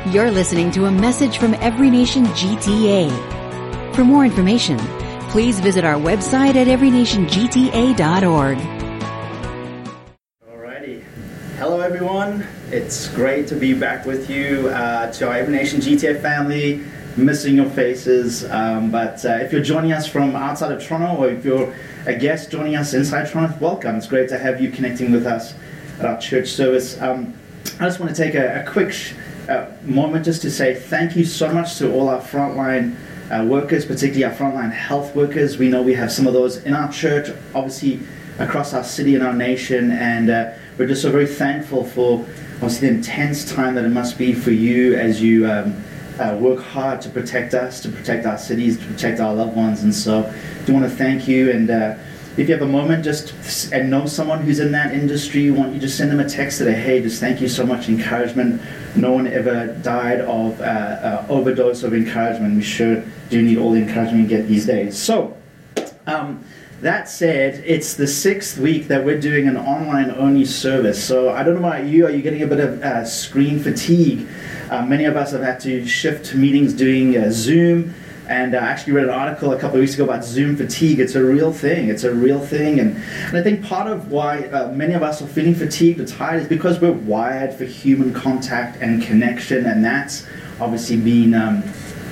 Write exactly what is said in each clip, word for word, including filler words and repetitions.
You're listening to a message from Every Nation G T A. For more information, please visit our website at every nation g t a dot org. Alrighty. Hello everyone. It's great to be back with you, uh, to our Every Nation G T A family. Missing your faces, um, but uh, if you're joining us from outside of Toronto, or if you're a guest joining us inside Toronto, welcome. It's great to have you connecting with us at our church service. Um, I just want to take a, a quick sh- uh, moment just to say thank you so much to all our frontline uh, workers, particularly our frontline health workers. We know we have some of those in our church, obviously across our city and our nation, and uh, we're just so very thankful for obviously the intense time that it must be for you as you um, Uh, work hard to protect us, to protect our cities, to protect our loved ones. And so I do want to thank you. And uh, if you have a moment just and know someone who's in that industry, you want you just send them a text that, hey, just thank you so much, encouragement. No one ever died of uh, uh, overdose of encouragement. We sure do need all the encouragement we get these days. So um, that said, it's the sixth week that we're doing an online-only service. So I don't know about you, are you getting a bit of uh, screen fatigue? Uh, many of us have had to shift meetings doing uh, Zoom, and uh, I actually read an article a couple of weeks ago about Zoom fatigue. It's a real thing. It's a real thing, and, and I think part of why uh, many of us are feeling fatigued or tired is because we're wired for human contact and connection, and that's obviously been um,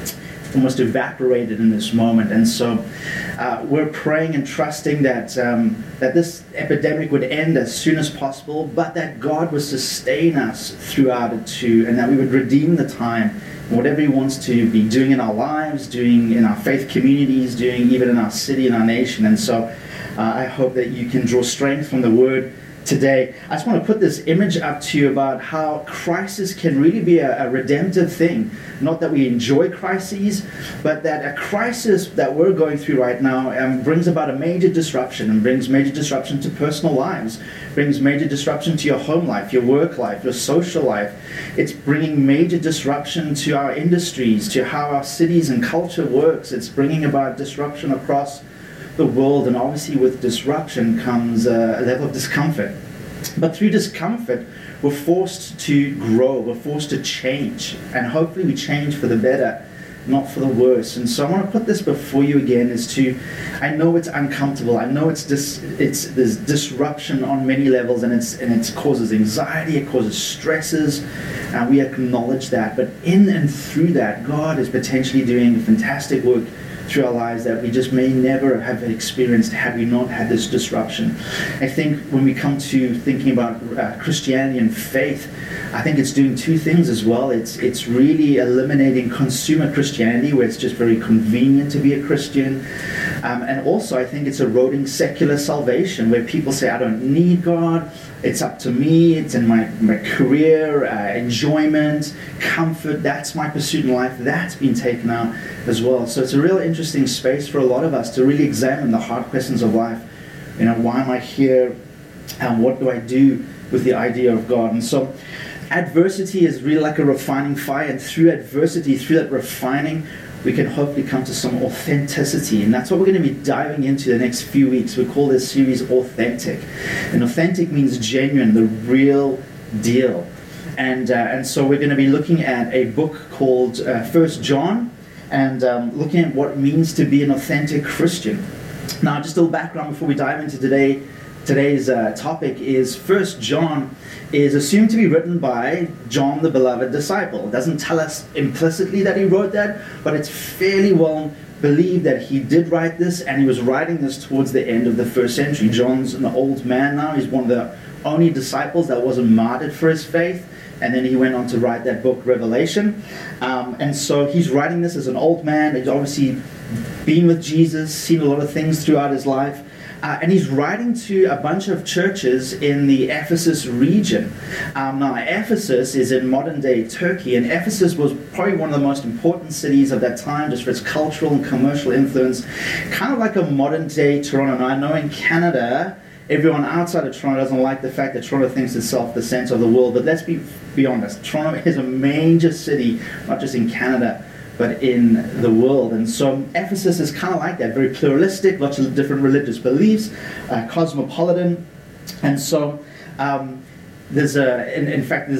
almost evaporated in this moment. And so uh, we're praying and trusting that um, that this epidemic would end as soon as possible, but that God would sustain us throughout it too, and that we would redeem the time, whatever He wants to be doing in our lives, doing in our faith communities, doing even in our city and our nation. And so uh, I hope that you can draw strength from the Word today. I just want to put this image up to you about how crisis can really be a, a redemptive thing. Not that we enjoy crises, but that a crisis that we're going through right now um, brings about a major disruption, and brings major disruption to personal lives, brings major disruption to your home life, your work life, your social life. It's bringing major disruption to our industries, to how our cities and culture works. It's bringing about disruption across the world, and obviously with disruption comes uh, a level of discomfort. But through discomfort, we're forced to grow, we're forced to change, and hopefully we change for the better, not for the worse. And so I want to put this before you again, is to, I know it's uncomfortable, I know it's dis, it's there's disruption on many levels, and it's and it causes anxiety, it causes stresses, and we acknowledge that. But in and through that, God is potentially doing fantastic work through our lives that we just may never have experienced had we not had this disruption. I think when we come to thinking about uh, Christianity and faith, I think it's doing two things as well. It's it's really eliminating consumer Christianity, where it's just very convenient to be a Christian. Um, and also I think it's eroding secular salvation, where people say, I don't need God, it's up to me, it's in my, my career, uh, enjoyment, comfort, that's my pursuit in life. That's been taken out as well. So it's a real interesting space for a lot of us to really examine the hard questions of life. You know, why am I here? And what do I do with the idea of God? And so adversity is really like a refining fire, and through adversity, through that refining, we can hopefully come to some authenticity. And that's what we're going to be diving into the next few weeks. We call this series Authentic. And authentic means genuine, the real deal. And uh, and so we're going to be looking at a book called uh, First John, and um, looking at what it means to be an authentic Christian. Now, just a little background before we dive into today. Today's uh, topic is First John is assumed to be written by John, the beloved disciple. It doesn't tell us implicitly that he wrote that, but it's fairly well believed that he did write this, and he was writing this towards the end of the first century. John's an old man now. He's one of the only disciples that wasn't martyred for his faith, and then he went on to write that book, Revelation. Um, and so he's writing this as an old man. He's obviously been with Jesus, seen a lot of things throughout his life. Uh, and he's writing to a bunch of churches in the Ephesus region. Um, now, Ephesus is in modern-day Turkey, and Ephesus was probably one of the most important cities of that time, just for its cultural and commercial influence, kind of like a modern-day Toronto. Now, I know in Canada, everyone outside of Toronto doesn't like the fact that Toronto thinks itself the center of the world, but let's be, be honest. Toronto is a major city, not just in Canada, but in the world. And so Ephesus is kind of like that, very pluralistic, lots of different religious beliefs, uh, cosmopolitan. And so um, there's a, in, in fact, there's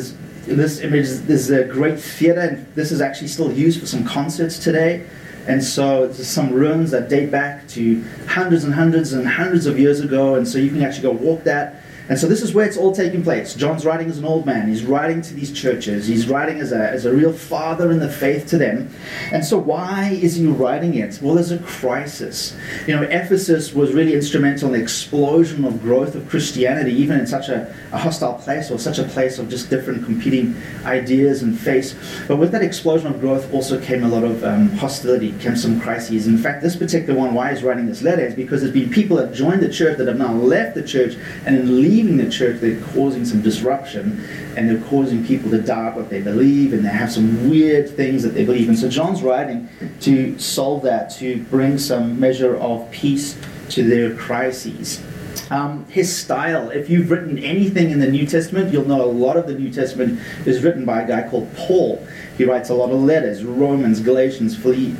this image is a great theater, and this is actually still used for some concerts today. And so there's some ruins that date back to hundreds and hundreds and hundreds of years ago, and so you can actually go walk that. And so this is where it's all taking place. John's writing as an old man. He's writing to these churches. He's writing as a, as a real father in the faith to them. And so why is he writing it? Well, there's a crisis. You know, Ephesus was really instrumental in the explosion of growth of Christianity, even in such a, a hostile place, or such a place of just different competing ideas and faiths. But with that explosion of growth also came a lot of um, hostility, came some crises. In fact, this particular one, why he's writing this letter, is because there's been people that joined the church that have now left the church, and in leaving the church, they're causing some disruption, and they're causing people to doubt what they believe, and they have some weird things that they believe. And so John's writing to solve that, to bring some measure of peace to their crises. Um, his style, if you've written anything in the New Testament, you'll know a lot of the New Testament is written by a guy called Paul. He writes a lot of letters, Romans, Galatians,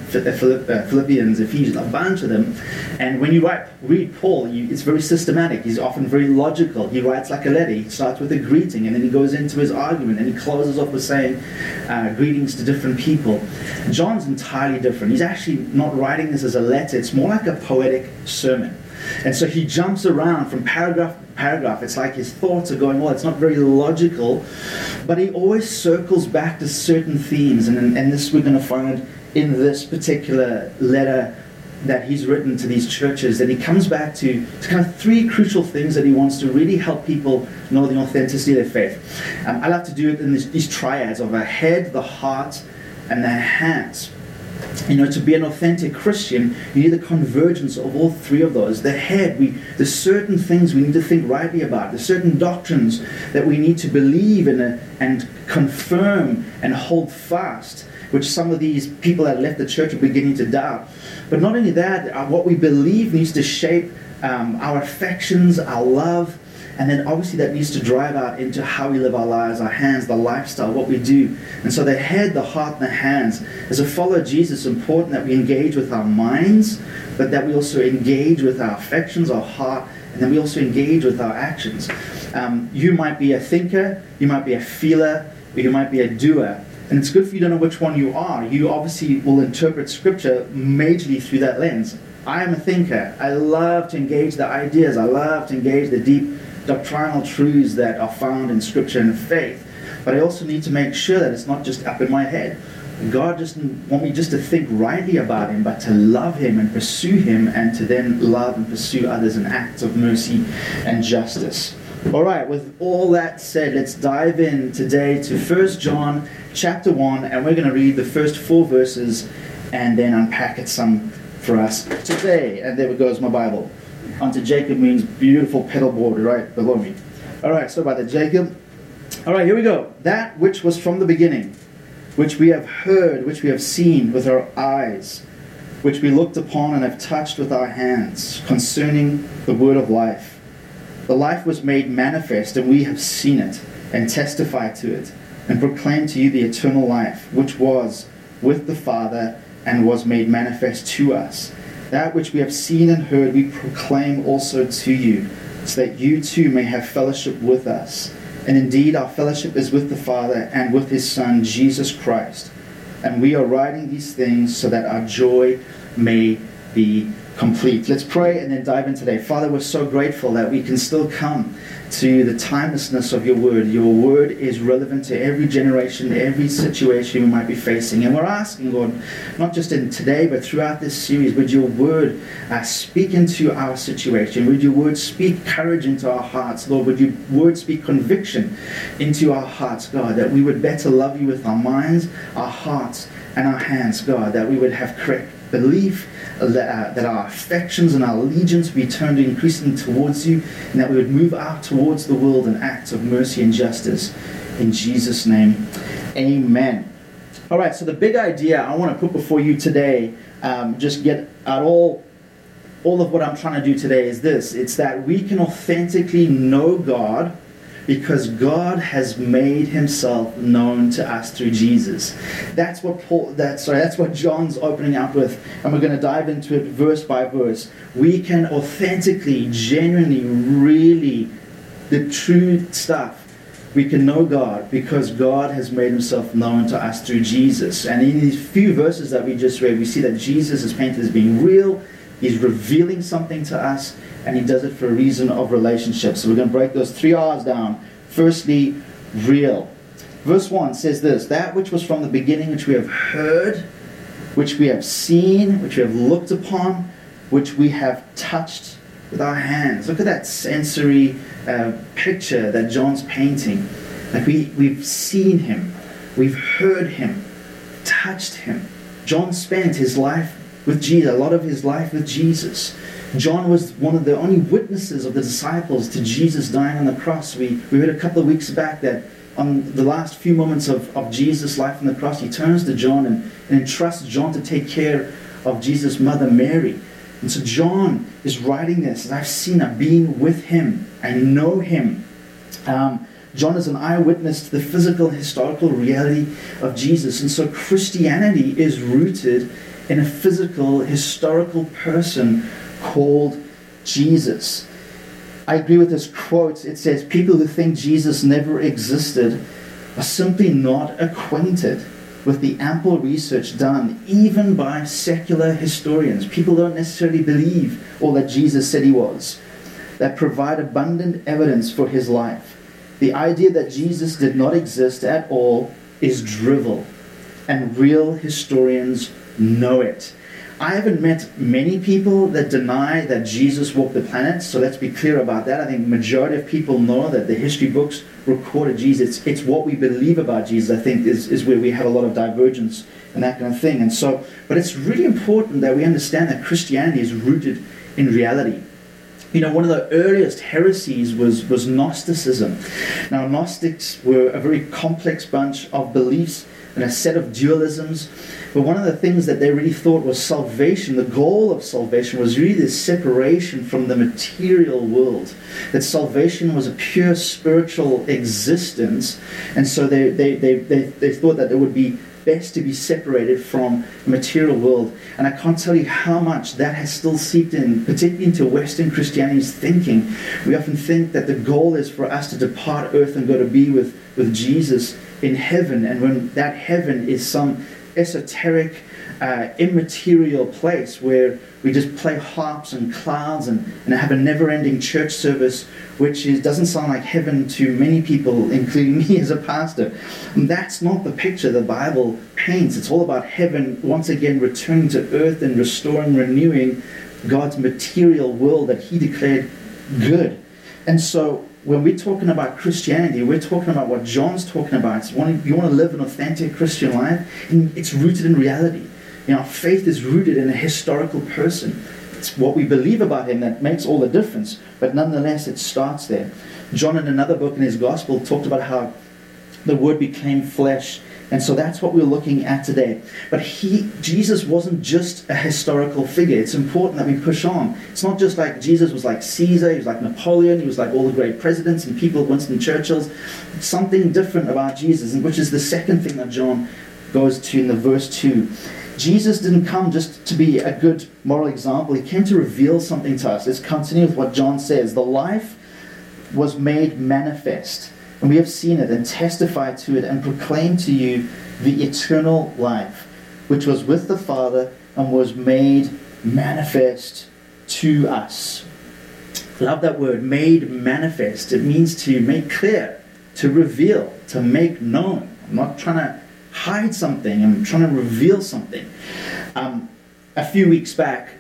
Philippians, Ephesians, a bunch of them. And when you write, read Paul, you, it's very systematic. He's often very logical. He writes like a letter. He starts with a greeting, and then he goes into his argument, and he closes off with saying uh, greetings to different people. John's entirely different. He's actually not writing this as a letter. It's more like a poetic sermon. And so he jumps around from paragraph to paragraph. It's like his thoughts are going, well, it's not very logical, but he always circles back to certain themes. And, and this we're going to find in this particular letter that he's written to these churches, that he comes back to, to kind of three crucial things that he wants to really help people know the authenticity of their faith. Um, I like to do it in this, these triads of the head, the heart, and the hands. You know, to be an authentic Christian, you need the convergence of all three of those. The head, we, there's certain things we need to think rightly about. There's certain doctrines that we need to believe in a, and confirm and hold fast, which some of these people that left the church are beginning to doubt. But not only that, uh, what we believe needs to shape um, our affections, our love, and then obviously that needs to drive out into how we live our lives, our hands, the lifestyle, what we do. And so the head, the heart, and the hands. As a follower of Jesus, it's important that we engage with our minds, but that we also engage with our affections, our heart, and then we also engage with our actions. Um, you might be a thinker, you might be a feeler, or you might be a doer. And it's good for you to know which one you are. You obviously will interpret Scripture majorly through that lens. I am a thinker. I love to engage the ideas. I love to engage the deep doctrinal truths that are found in Scripture and faith. But I also need to make sure that it's not just up in my head. God doesn't want me just to think rightly about Him, but to love Him and pursue Him, and to then love and pursue others in acts of mercy and justice. All right, with all that said, let's dive in today to First John chapter one, and we're going to read the first four verses and then unpack it some for us today. And there goes my Bible. Onto Jacob means beautiful pedal board right below me. All right, so about the Jacob. All right, here we go. That which was from the beginning, which we have heard, which we have seen with our eyes, which we looked upon and have touched with our hands, concerning the word of life. The life was made manifest, and we have seen it, and testify to it, and proclaim to you the eternal life, which was with the Father, and was made manifest to us. That which we have seen and heard we proclaim also to you, so that you too may have fellowship with us. And indeed our fellowship is with the Father and with His Son, Jesus Christ. And we are writing these things so that our joy may be complete. Let's pray and then dive in today. Father, we're so grateful that we can still come to the timelessness of your word. Your word is relevant to every generation, every situation we might be facing. And we're asking, Lord, not just in today, but throughout this series, would your word uh, speak into our situation? Would your word speak courage into our hearts? Lord, would your word speak conviction into our hearts, God, that we would better love you with our minds, our hearts, and our hands, God, that we would have correct belief, that, uh, that our affections and our allegiance be turned increasingly towards you, and that we would move out towards the world in acts of mercy and justice. In Jesus' name, amen. All right, so the big idea I want to put before you today, um, just get out all, all of what I'm trying to do today is this. It's that we can authentically know God because God has made Himself known to us through Jesus. That's what Paul. That's sorry. That's what John's opening up with, and we're going to dive into it verse by verse. We can authentically, genuinely, really, the true stuff we can know God because God has made himself known to us through Jesus. And in these few verses that we just read, we see that Jesus is painted as being real. He's revealing something to us, and he does it for a reason of relationship. So we're going to break those three R's down. Firstly, real. Verse one says this, that which was from the beginning, which we have heard, which we have seen, which we have looked upon, which we have touched with our hands. Look at that sensory uh, picture that John's painting. Like we, we've seen him, we've heard him, touched him. John spent his life with Jesus, a lot of his life with Jesus. John was one of the only witnesses of the disciples to Jesus dying on the cross. We, we read a couple of weeks back that on the last few moments of, of Jesus' life on the cross, he turns to John and, and entrusts John to take care of Jesus' mother Mary. And so John is writing this, and I've seen, I've been with him, I know him. Um, John is an eyewitness to the physical and historical reality of Jesus. And so Christianity is rooted in a physical, historical person called Jesus. I agree with this quote. It says, people who think Jesus never existed are simply not acquainted with the ample research done even by secular historians. People don't necessarily believe all that Jesus said he was, that provide abundant evidence for his life. The idea that Jesus did not exist at all is drivel, and real historians know it. I haven't met many people that deny that Jesus walked the planet, so let's be clear about that. I think the majority of people know that the history books recorded Jesus. It's, it's what we believe about Jesus, I think, is, is where we have a lot of divergence and that kind of thing. And so, but it's really important that we understand that Christianity is rooted in reality. You know, one of the earliest heresies was, was Gnosticism. Now, Gnostics were a very complex bunch of beliefs and a set of dualisms. But one of the things that they really thought was salvation, the goal of salvation, was really this separation from the material world. That salvation was a pure spiritual existence. And so they, they, they, they, they thought that it would be best to be separated from the material world. And I can't tell you how much that has still seeped in, particularly into Western Christianity's thinking. We often think that the goal is for us to depart earth and go to be with, with Jesus in heaven. And when that heaven is some esoteric, uh, immaterial place where we just play harps and clouds and, and have a never-ending church service, which is, doesn't sound like heaven to many people, including me as a pastor. And that's not the picture the Bible paints. It's all about heaven once again returning to earth and restoring, renewing God's material world that he declared good. And so when we're talking about Christianity, we're talking about what John's talking about. It's one, you want to live an authentic Christian life, and it's rooted in reality. You know, our faith is rooted in a historical person. It's what we believe about him that makes all the difference, but nonetheless it starts there. John, in another book in his gospel, talked about how the Word became flesh, and so that's what we're looking at today. But he, Jesus wasn't just a historical figure. It's important that we push on. It's not just like Jesus was like Caesar, he was like Napoleon, he was like all the great presidents and people, Winston Churchill's. It's something different about Jesus, which is the second thing that John goes to in the verse two. Jesus didn't come just to be a good moral example. He came to reveal something to us. Let's continue with what John says. The life was made manifest, and we have seen it and testified to it and proclaimed to you the eternal life, which was with the Father and was made manifest to us. Love that word, made manifest. It means to make clear, to reveal, to make known. I'm not trying to hide something. I'm trying to reveal something. Um, a few weeks back,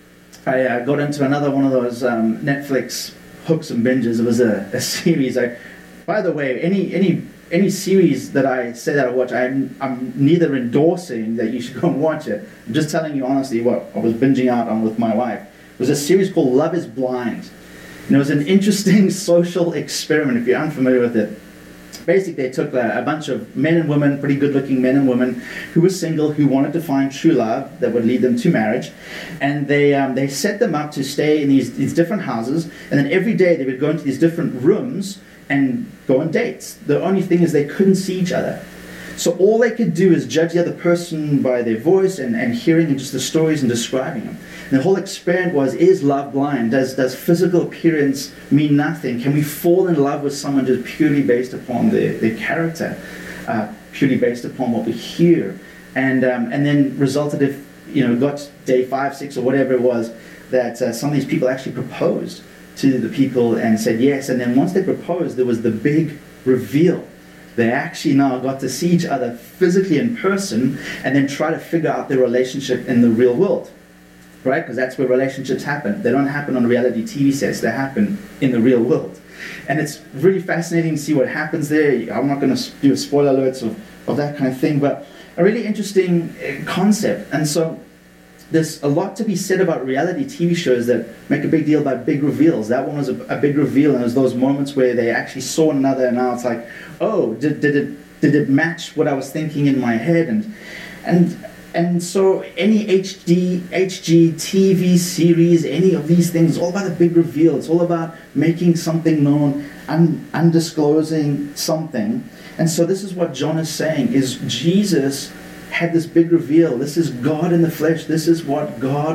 I uh, got into another one of those um, Netflix hooks and binges. It was a, a series. I, by the way, any any any series that I say that I watch, I'm I'm neither endorsing that you should go and watch it. I'm just telling you honestly what I was binging out on with my wife. It was a series called Love is Blind. And it was an interesting social experiment, if you're unfamiliar with it. Basically, they took a, a bunch of men and women, pretty good-looking men and women, who were single, who wanted to find true love that would lead them to marriage, and they um, they set them up to stay in these, these different houses, and then every day they would go into these different rooms and go on dates. The only thing is they couldn't see each other. So all they could do is judge the other person by their voice and, and hearing and just the stories and describing them. And the whole experiment was, is love blind? Does, does physical appearance mean nothing? Can we fall in love with someone just purely based upon their, their character, uh, purely based upon what we hear? And, um, and then resulted if, you know, got day five, six, or whatever it was, that uh, some of these people actually proposed to the people and said yes. And then once they proposed, there was the big reveal. They actually now got to see each other physically in person and then try to figure out their relationship in the real world, right? Because that's where relationships happen. They don't happen on reality T V sets. They happen in the real world. And it's really fascinating to see what happens there. I'm not going to do a spoiler alerts of, of that kind of thing, but a really interesting concept. And so there's a lot to be said about reality T V shows that make a big deal about big reveals. That one was a, a big reveal, and it was those moments where they actually saw one another, and now it's like, oh, did, did it did it match what I was thinking in my head? And and and so any H D, H G T V series, any of these things, it's all about the big reveal. It's all about making something known, un, undisclosing something. And so this is what John is saying, is Jesus had this big reveal. This is God in the flesh. This is what God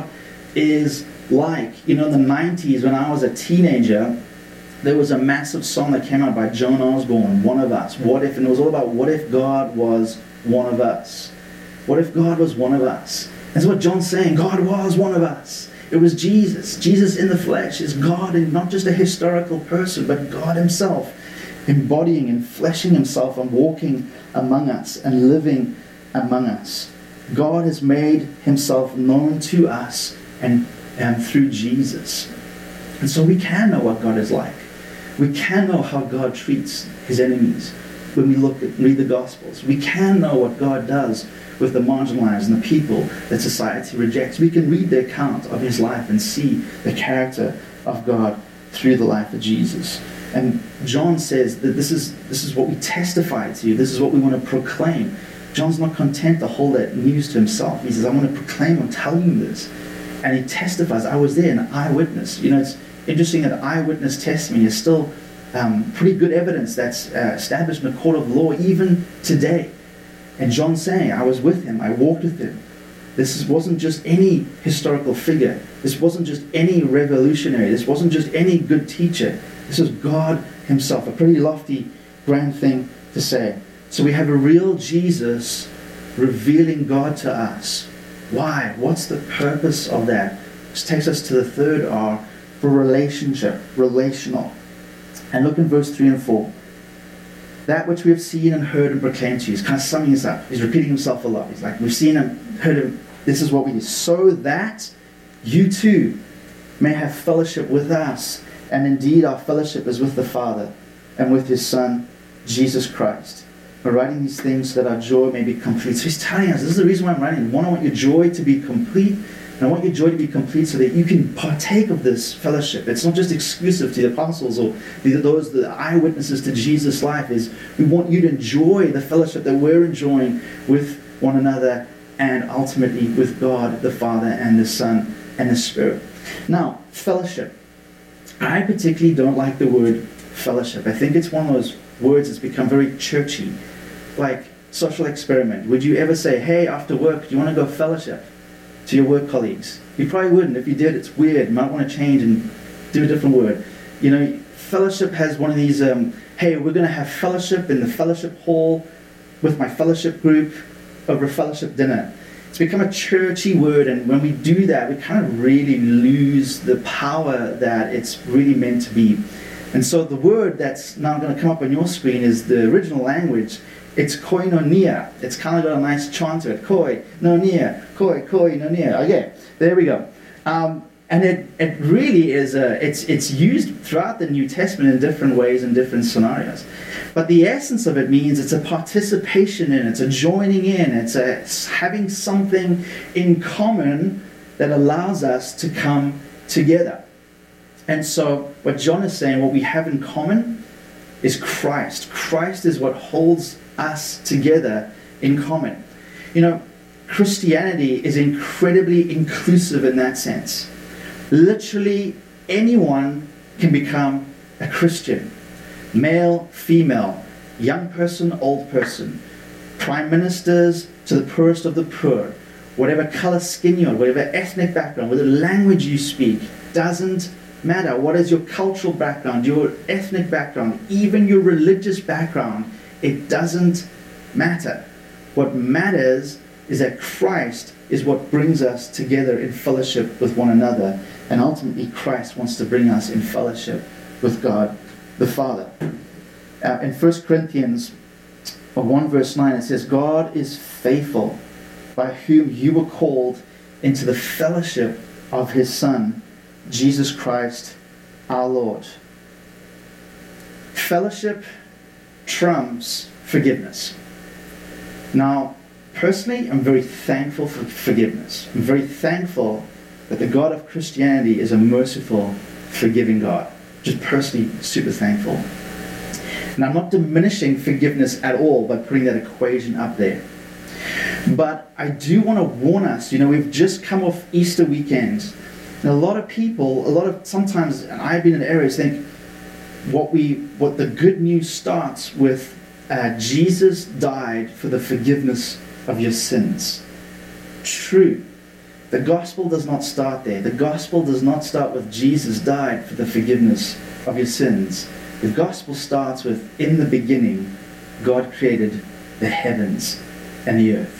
is like. You know, in the nineties, when I was a teenager, there was a massive song that came out by Joan Osborne, One of Us. What if? And it was all about what if God was one of us? What if God was one of us? That's what John's saying. God was one of us. It was Jesus. Jesus in the flesh is God, and not just a historical person, but God himself, embodying and fleshing himself and walking among us and living among us. God has made himself known to us and, and through Jesus. And so we can know what God is like. We can know how God treats his enemies when we look at read the Gospels. We can know what God does with the marginalized and the people that society rejects. We can read the account of his life and see the character of God through the life of Jesus. And John says that this is this is what we testify to. This is what we want to proclaim. John's not content to hold that news to himself. He says, I want to proclaim and tell you this. And he testifies, I was there, an eyewitness. You know, it's interesting that eyewitness testimony is still um, pretty good evidence that's uh, established in the court of law even today. And John's saying, I was with him, I walked with him. This wasn't just any historical figure. This wasn't just any revolutionary. This wasn't just any good teacher. This is God himself. A pretty lofty, grand thing to say. So we have a real Jesus revealing God to us. Why? What's the purpose of that? This takes us to the third R, for relationship, relational. And look in verse three and four. That which we have seen and heard and proclaimed to you. He's kind of summing this up. He's repeating himself a lot. He's like, we've seen him, heard him. This is what we do. So that you too may have fellowship with us. And indeed our fellowship is with the Father and with his Son, Jesus Christ. We're writing these things so that our joy may be complete. So he's telling us, this is the reason why I'm writing. One, I want your joy to be complete. And I want your joy to be complete so that you can partake of this fellowship. It's not just exclusive to the apostles or the, those the eyewitnesses to Jesus' life. Is we want you to enjoy the fellowship that we're enjoying with one another and ultimately with God the Father and the Son and the Spirit. Now, fellowship. I particularly don't like the word fellowship. I think it's one of those words that's become very churchy. Like social experiment. Would you ever say, hey, after work, do you want to go fellowship to your work colleagues? You probably wouldn't. If you did, it's weird. You might want to change and do a different word. You know, fellowship has one of these, um, hey, we're going to have fellowship in the fellowship hall with my fellowship group over a fellowship dinner. It's become a churchy word, and when we do that, we kind of really lose the power that it's really meant to be. And so the word that's now going to come up on your screen is the original language. It's koinonia. It's kind of got a nice chant to it. Koi, nonia, koi, koi, nonia. Okay, there we go. Um, and it, it really is, a, it's, it's used throughout the New Testament in different ways in different scenarios. But the essence of it means it's a participation in, it's a joining in, it's a it's having something in common that allows us to come together. And so what John is saying, what we have in common is Christ. Christ is what holds us together in common. You know, Christianity is incredibly inclusive in that sense. Literally anyone can become a Christian. Male, female, young person, old person, prime ministers to the poorest of the poor, whatever color skin you're, whatever ethnic background, whatever language you speak, doesn't matter. What is your cultural background, your ethnic background, even your religious background, it doesn't matter. What matters is that Christ is what brings us together in fellowship with one another, and ultimately Christ wants to bring us in fellowship with God the Father. Uh, in First Corinthians one verse nine, it says, God is faithful, by whom you were called into the fellowship of his Son, Jesus Christ our Lord. Fellowship trumps forgiveness. Now, personally, I'm very thankful for forgiveness. I'm very thankful that the God of Christianity is a merciful, forgiving God. Just personally super thankful. And I'm not diminishing forgiveness at all by putting that equation up there. But I do want to warn us, you know, we've just come off Easter weekend. And a lot of people, a lot of, sometimes, and I've been in areas, think what we, what the good news starts with, uh, Jesus died for the forgiveness of your sins. True. The gospel does not start there. The gospel does not start with Jesus died for the forgiveness of your sins. The gospel starts with, in the beginning, God created the heavens and the earth.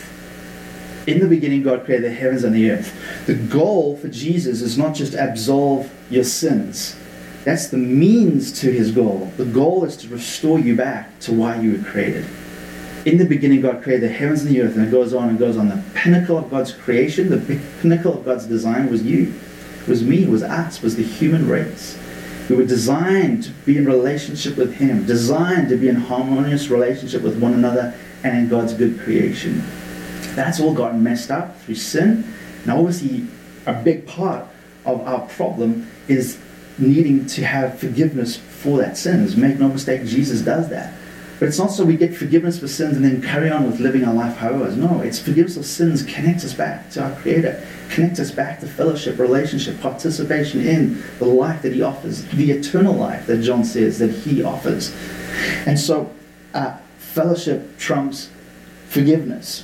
In the beginning, God created the heavens and the earth. The goal for Jesus is not just absolve your sins. That's the means to his goal. The goal is to restore you back to why you were created. In the beginning, God created the heavens and the earth, and it goes on and goes on. The pinnacle of God's creation, the pinnacle of God's design was you, was me, was us, was the human race. We were designed to be in relationship with him, designed to be in harmonious relationship with one another and in God's good creation. That's all gotten messed up through sin. Now, obviously, a big part of our problem is needing to have forgiveness for that sins. Make no mistake, Jesus does that. But it's not so we get forgiveness for sins and then carry on with living our life however. No, it's forgiveness of sins connects us back to our Creator, connects us back to fellowship, relationship, participation in the life that he offers, the eternal life that John says that he offers. And so, uh, fellowship trumps forgiveness.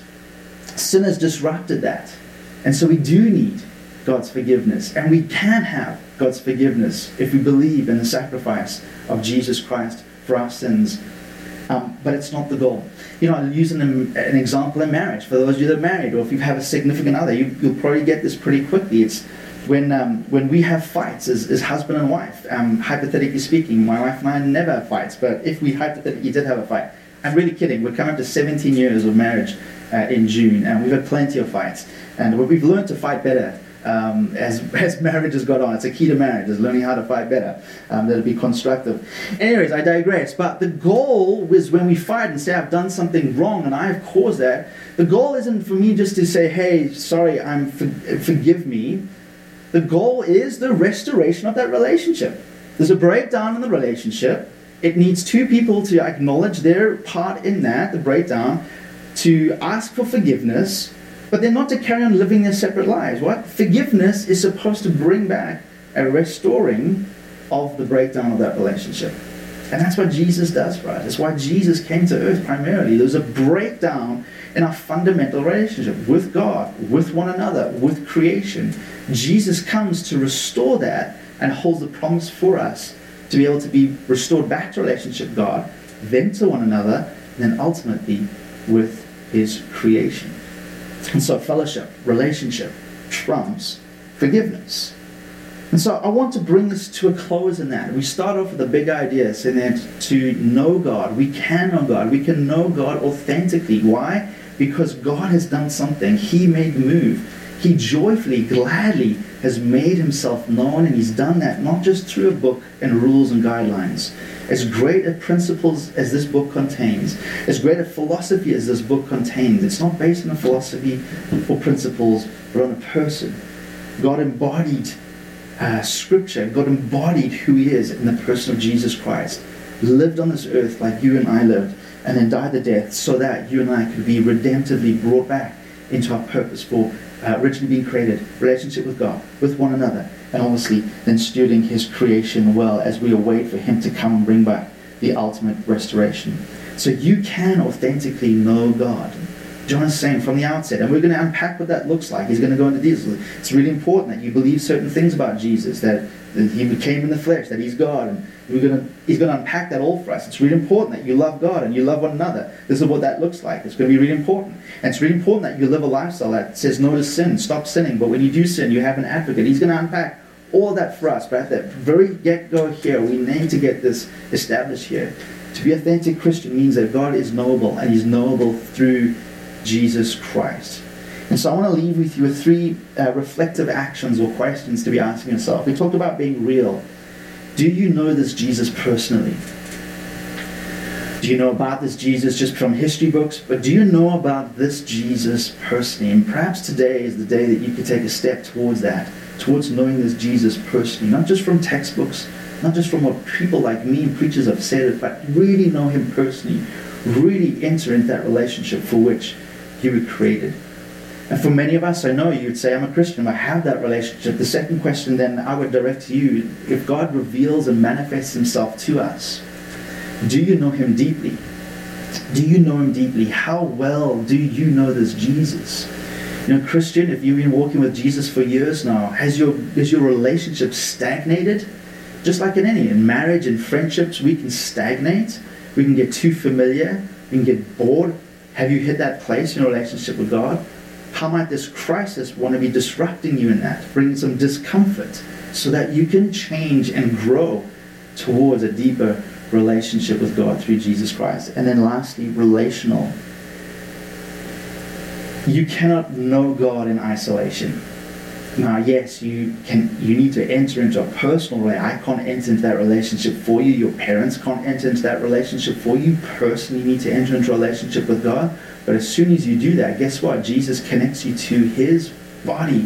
Sin has disrupted that. And so we do need God's forgiveness. And we can have God's forgiveness if we believe in the sacrifice of Jesus Christ for our sins. Um, but it's not the goal. You know, I'll use an, an example in marriage. For those of you that are married, or if you have a significant other, you, you'll probably get this pretty quickly. It's when um, when we have fights as, as husband and wife. Um, hypothetically speaking, my wife and I never have fights. But if we hypothetically did have a fight, I'm really kidding. We're coming up to seventeen years of marriage uh, in June, and we've had plenty of fights. And we've learned to fight better. Um, as as marriage has got on. It's a key to marriage, is learning how to fight better, um, that'll be constructive. Anyways, I digress. But the goal is when we fight and say, I've done something wrong and I've caused that, the goal isn't for me just to say, hey, sorry, I'm for, forgive me. The goal is the restoration of that relationship. There's a breakdown in the relationship. It needs two people to acknowledge their part in that, the breakdown, to ask for forgiveness, but they're not to carry on living their separate lives. What? Forgiveness is supposed to bring back a restoring of the breakdown of that relationship. And that's what Jesus does for us. That's why Jesus came to earth primarily. There's a breakdown in our fundamental relationship with God, with one another, with creation. Jesus comes to restore that and holds the promise for us to be able to be restored back to relationship with God, then to one another, and then ultimately with his creation. And so fellowship, relationship, trumps forgiveness. And so I want to bring this to a close in that. We start off with a big idea, saying that to know God, we can know God. We can know God authentically. Why? Because God has done something. He made the move. He joyfully, gladly has made himself known, and he's done that not just through a book and rules and guidelines. As great a principles as this book contains, as great a philosophy as this book contains, it's not based on a philosophy or principles, but on a person. God embodied uh, Scripture. God embodied who he is in the person of Jesus Christ. Lived on this earth like you and I lived, and then died the death so that you and I could be redemptively brought back into our purpose for uh, originally being created, relationship with God, with one another, and obviously then stewarding his creation well as we await for him to come and bring back the ultimate restoration. So you can authentically know God. John is saying from the outset, and we're going to unpack what that looks like. He's going to go into details. It's really important that you believe certain things about Jesus, that, that he became in the flesh, that he's God, and we're going to, he's going to unpack that all for us. It's really important that you love God and you love one another. This is what that looks like. It's going to be really important. And it's really important that you live a lifestyle that says no to sin, stop sinning, but when you do sin, you have an advocate. He's going to unpack all of that for us. But at the very get-go here, we need to get this established here. To be an authentic Christian means that God is knowable, and he's knowable through Jesus Christ. And so I want to leave with you with three uh, reflective actions or questions to be asking yourself. We talked about being real. Do you know this Jesus personally? Do you know about this Jesus just from history books? But do you know about this Jesus personally? And perhaps today is the day that you could take a step towards that, towards knowing this Jesus personally, not just from textbooks, not just from what people like me and preachers have said, but really know him personally, really enter into that relationship for which you were created. And for many of us, I know you would say, I'm a Christian, I have that relationship. The second question then I would direct to you, if God reveals and manifests himself to us, do you know him deeply? Do you know him deeply? How well do you know this Jesus? You know, Christian, if you've been walking with Jesus for years now, has your, has your relationship stagnated? Just like in any, in marriage and friendships, we can stagnate. We can get too familiar. We can get bored. Have you hit that place in your relationship with God? How might this crisis want to be disrupting you in that, bringing some discomfort so that you can change and grow towards a deeper relationship with God through Jesus Christ? And then lastly, relational. You cannot know God in isolation. Now, yes, you can. You need to enter into a personal way. I can't enter into that relationship for you. Your parents can't enter into that relationship for you. You personally need to enter into a relationship with God. But as soon as you do that, guess what? Jesus connects you to his body.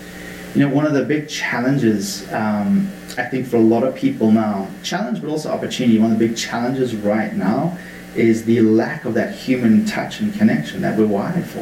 You know, one of the big challenges, um, I think for a lot of people now, challenge but also opportunity, one of the big challenges right now is the lack of that human touch and connection that we're wired for.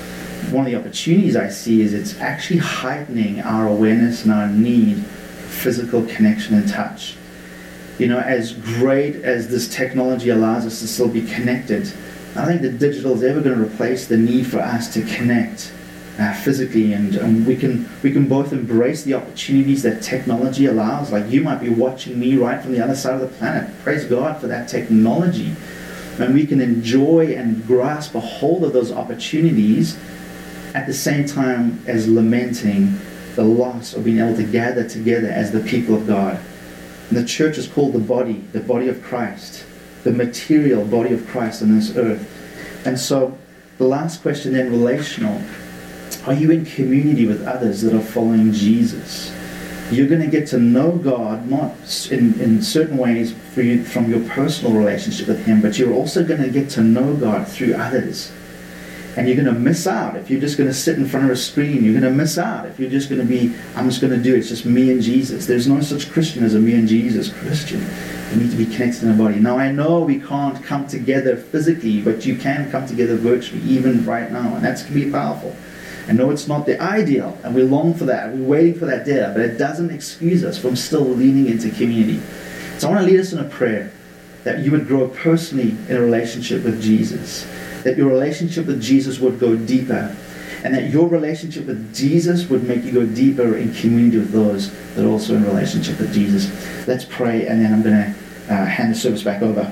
One of the opportunities I see is it's actually heightening our awareness and our need for physical connection and touch. You know, as great as this technology allows us to still be connected, I think that digital is ever going to replace the need for us to connect uh, physically, and, and we can we can both embrace the opportunities that technology allows. Like you might be watching me right from the other side of the planet. Praise God for that technology. And we can enjoy and grasp a hold of those opportunities at the same time as lamenting the loss of being able to gather together as the people of God. And the church is called the body, the body of Christ, the material body of Christ on this earth. And so the last question then, relational. Are you in community with others that are following Jesus? You're going to get to know God, not in, in certain ways for you, from your personal relationship with him, but you're also going to get to know God through others. And you're going to miss out if you're just going to sit in front of a screen. You're going to miss out if you're just going to be, I'm just going to do it. It's just me and Jesus. There's no such Christian as a me and Jesus Christian. We need to be connected in a body. Now, I know we can't come together physically, but you can come together virtually, even right now. And that's going to be powerful. I know it's not the ideal, and we long for that. We're waiting for that day, but it doesn't excuse us from still leaning into community. So I want to lead us in a prayer that you would grow personally in a relationship with Jesus, that your relationship with Jesus would go deeper, and that your relationship with Jesus would make you go deeper in community with those that are also in relationship with Jesus. Let's pray, and then I'm going to uh, hand the service back over.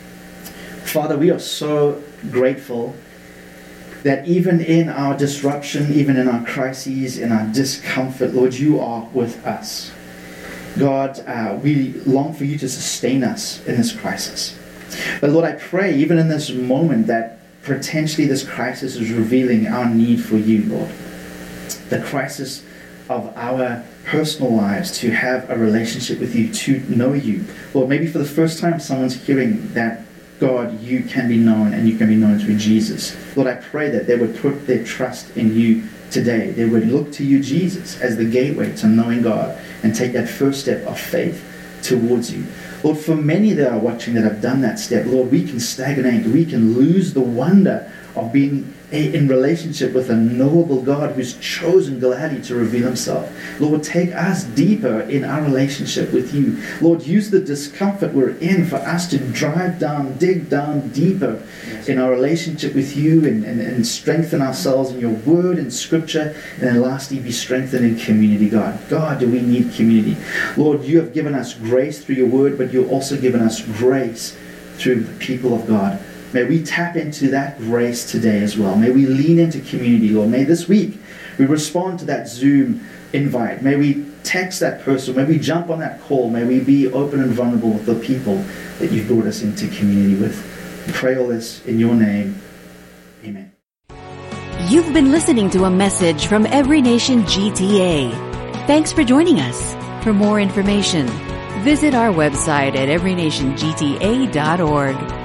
Father, we are so grateful that even in our disruption, even in our crises, in our discomfort, Lord, you are with us. God, uh, we long for you to sustain us in this crisis. But Lord, I pray, even in this moment, that potentially this crisis is revealing our need for you, Lord. The crisis of our personal lives, to have a relationship with you, to know you. Lord, maybe for the first time someone's hearing that, God, you can be known, and you can be known through Jesus. Lord, I pray that they would put their trust in you today. They would look to you, Jesus, as the gateway to knowing God, and take that first step of faith towards you. Lord, for many that are watching that have done that step, Lord, we can stagnate. We can lose the wonder of being a, in relationship with a knowable God who's chosen gladly to reveal himself. Lord, take us deeper in our relationship with you. Lord, use the discomfort we're in for us to drive down, dig down deeper yes. in our relationship with you, and, and, and strengthen ourselves in your word and scripture, and then lastly be strengthened in community, God. God, do we need community? Lord, you have given us grace through your word, but you've also given us grace through the people of God. May we tap into that grace today as well. May we lean into community, Lord. May this week we respond to that Zoom invite. May we text that person. May we jump on that call. May we be open and vulnerable with the people that you've brought us into community with. We pray all this in your name. Amen. You've been listening to a message from Every Nation G T A. Thanks for joining us. For more information, visit our website at every nation g t a dot org.